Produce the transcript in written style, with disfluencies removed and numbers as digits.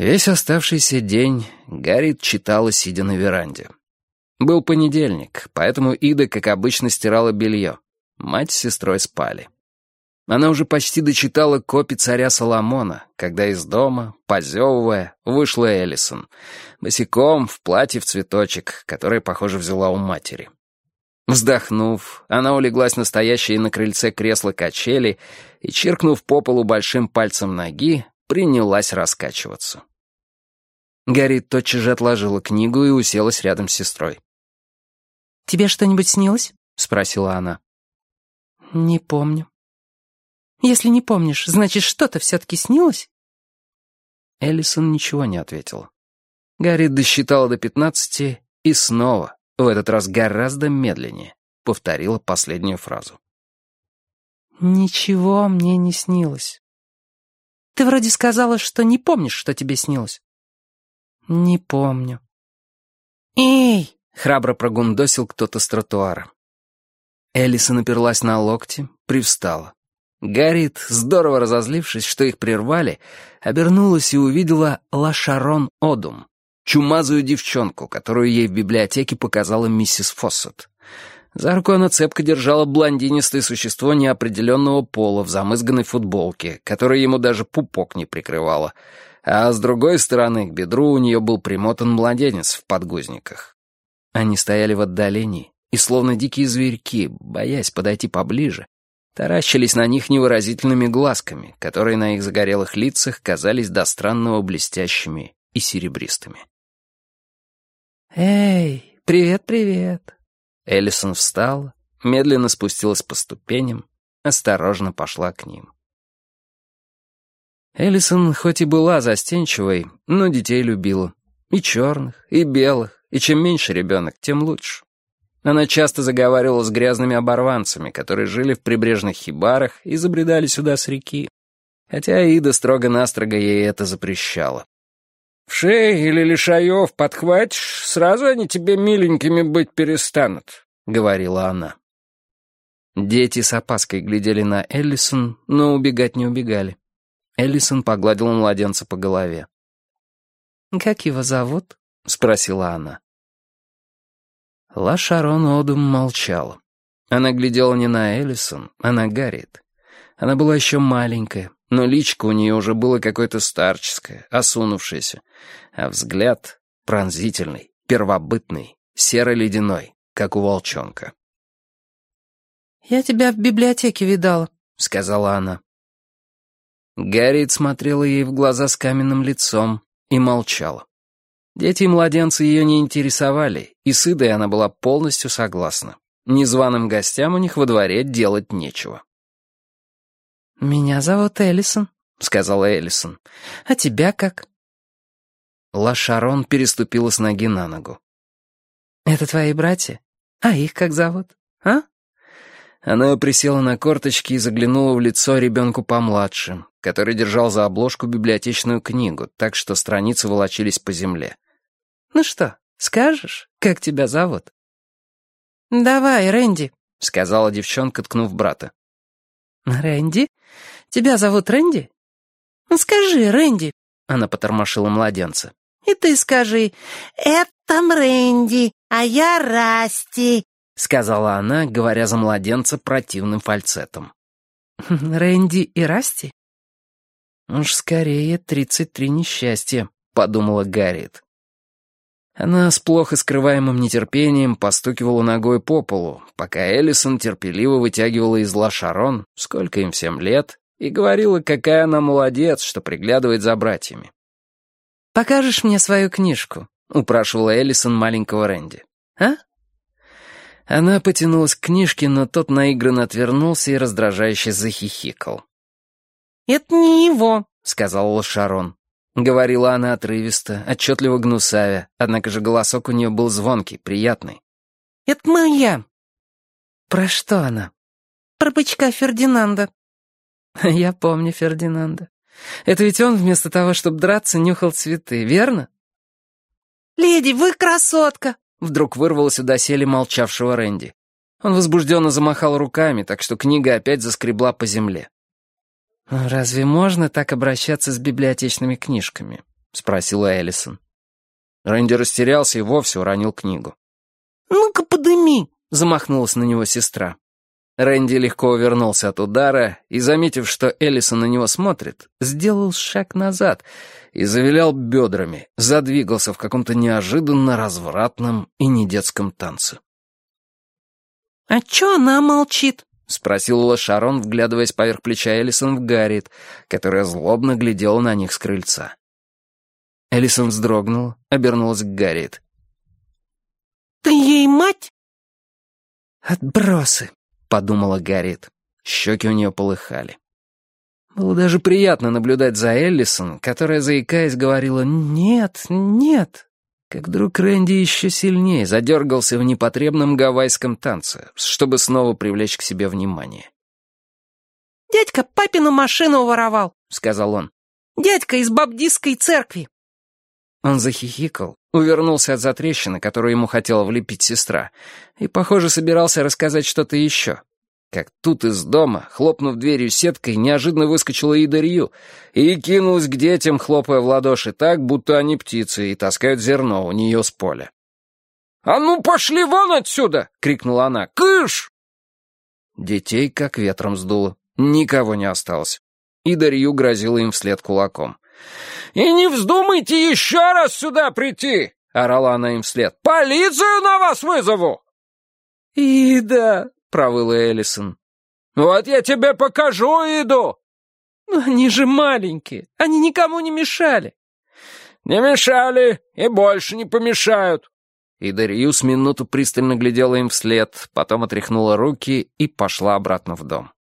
Весь оставшийся день Гарриет читала, сидя на веранде. Был понедельник, поэтому Ида, как обычно, стирала белье. Мать с сестрой спали. Она уже почти дочитала «Копи царя Соломона», когда из дома, позевывая, вышла Эллисон, босиком, в платье в цветочек, которое, похоже, взяла у матери. Вздохнув, она улеглась на стоящее на крыльце кресло-качели и, чиркнув по полу большим пальцем ноги, принялась раскачиваться. Гарриет тотчас же отложила книгу и уселась рядом с сестрой. «Тебе что-нибудь снилось?» — спросила она. «Не помню». «Если не помнишь, значит, что-то все-таки снилось?» Эллисон ничего не ответила. Гарриет досчитала до 15 и снова, в этот раз гораздо медленнее, повторила последнюю фразу. «Ничего мне не снилось». «Ты вроде сказала, что не помнишь, что тебе снилось». «Не помню». «Эй!» — храбро прогундосил кто-то с тротуара. Эллисон оперлась на локти, привстала. Гарриет, здорово разозлившись, что их прервали, обернулась и увидела Лашарон Одум, чумазую девчонку, которую ей в библиотеке показала миссис Фоссет. За руку она цепко держала блондинистое существо неопределенного пола в замызганной футболке, которая ему даже пупок не прикрывала, а с другой стороны к бедру у нее был примотан младенец в подгузниках. Они стояли в отдалении и, словно дикие зверьки, боясь подойти поближе, таращились на них невыразительными глазками, которые на их загорелых лицах казались до странного блестящими и серебристыми. «Эй, привет-привет!» Эллисон встала, медленно спустилась по ступеням, осторожно пошла к ним. Эллисон хоть и была застенчивой, но детей любила. И черных, и белых, и чем меньше ребенок, тем лучше. Она часто заговаривала с грязными оборванцами, которые жили в прибрежных хибарах и забредали сюда с реки. Хотя Ида строго-настрого ей это запрещала. «Вшей или лишаев подхватишь, сразу они тебе миленькими быть перестанут», — говорила она. Дети с опаской глядели на Эллисон, но убегать не убегали. Эллисон погладила младенца по голове. «Как его зовут?» — спросила она. Лашарон Одум молчала. Она глядела не на Эллисон, а на Гарриет. Она была еще маленькая, но личико у нее уже было какое-то старческое, осунувшееся, а взгляд пронзительный, первобытный, серо-ледяной, как у волчонка. «Я тебя в библиотеке видала», — сказала она. Гарриет смотрела ей в глаза с каменным лицом и молчала. Дети и младенцы ее не интересовали, и с Идой она была полностью согласна. Незваным гостям у них во дворе делать нечего. «Меня зовут Эллисон», — сказала Эллисон. «А тебя как?» Лашарон переступила с ноги на ногу. «Это твои братья? А их как зовут? А?» Она присела на корточки и заглянула в лицо ребенку помладше, который держал за обложку библиотечную книгу, так что страницы волочились по земле. «Ну что, скажешь, как тебя зовут?» «Давай, Рэнди», — сказала девчонка, ткнув брата. «Рэнди? Тебя зовут Рэнди? Ну скажи, Рэнди», — она потормошила младенца. «И ты скажи, это Рэнди, а я Расти», — сказала она, говоря за младенца противным фальцетом. «Рэнди и Расти?» «Уж скорее 33 несчастья», — подумала Гарриет. Она с плохо скрываемым нетерпением постукивала ногой по полу, пока Эллисон терпеливо вытягивала из Лашарон, сколько им всем лет, и говорила, какая она молодец, что приглядывает за братьями. «Покажешь мне свою книжку?» — упрашивала Эллисон маленького Рэнди. «А?» Она потянулась к книжке, но тот наигранно отвернулся и раздражающе захихикал. «Это не его», — сказала Лашарон. Говорила она отрывисто, отчетливо гнусавя, однако же голосок у нее был звонкий, приятный. «Это моя». «Про что она?» «Про бычка Фердинанда». «Я помню Фердинанда. Это ведь он вместо того, чтобы драться, нюхал цветы, верно?» «Леди, вы красотка!» Вдруг вырвалось у доселе молчавшего Рэнди. Он возбужденно замахал руками, так что книга опять заскребла по земле. «Разве можно так обращаться с библиотечными книжками?» спросила Эллисон. Рэнди растерялся и вовсе уронил книгу. «Ну-ка, подыми!» — замахнулась на него сестра. Рэнди легко увернулся от удара и, заметив, что Эллисон на него смотрит, сделал шаг назад и завилял бедрами, задвигался в каком-то неожиданно развратном и недетском танце. «А чё она молчит?» — спросила Шарон, вглядываясь поверх плеча Эллисон в Гарриет, которая злобно глядела на них с крыльца. Эллисон вздрогнула, обернулась к Гарриет. «Ты ей мать?» «Отбросы», — подумала Гарриет. Щеки у нее полыхали. Было даже приятно наблюдать за Эллисон, которая, заикаясь, говорила «нет, нет», как вдруг Рэнди еще сильнее задергался в непотребном гавайском танце, чтобы снова привлечь к себе внимание. «Дядька папину машину воровал», — сказал он. «Дядька из баптистской церкви». Он захихикал, увернулся от затрещины, которую ему хотела влепить сестра, и, похоже, собирался рассказать что-то еще. Как тут из дома, хлопнув дверью сеткой, неожиданно выскочила Ида Рью и кинулась к детям, хлопая в ладоши так, будто они птицы и таскают зерно у нее с поля. «А ну, пошли вон отсюда!» — крикнула она. «Кыш!» Детей как ветром сдуло. Никого не осталось. Ида Рью грозила им вслед кулаком. «И не вздумайте еще раз сюда прийти!» — орала она им вслед. «Полицию на вас вызову!» «Ида!» — провыла Эллисон. «Вот я тебе покажу, Иду!» «Но они же маленькие, они никому не мешали!» «Не мешали и больше не помешают!» Ида Рью с минуту пристально глядела им вслед, потом отряхнула руки и пошла обратно в дом.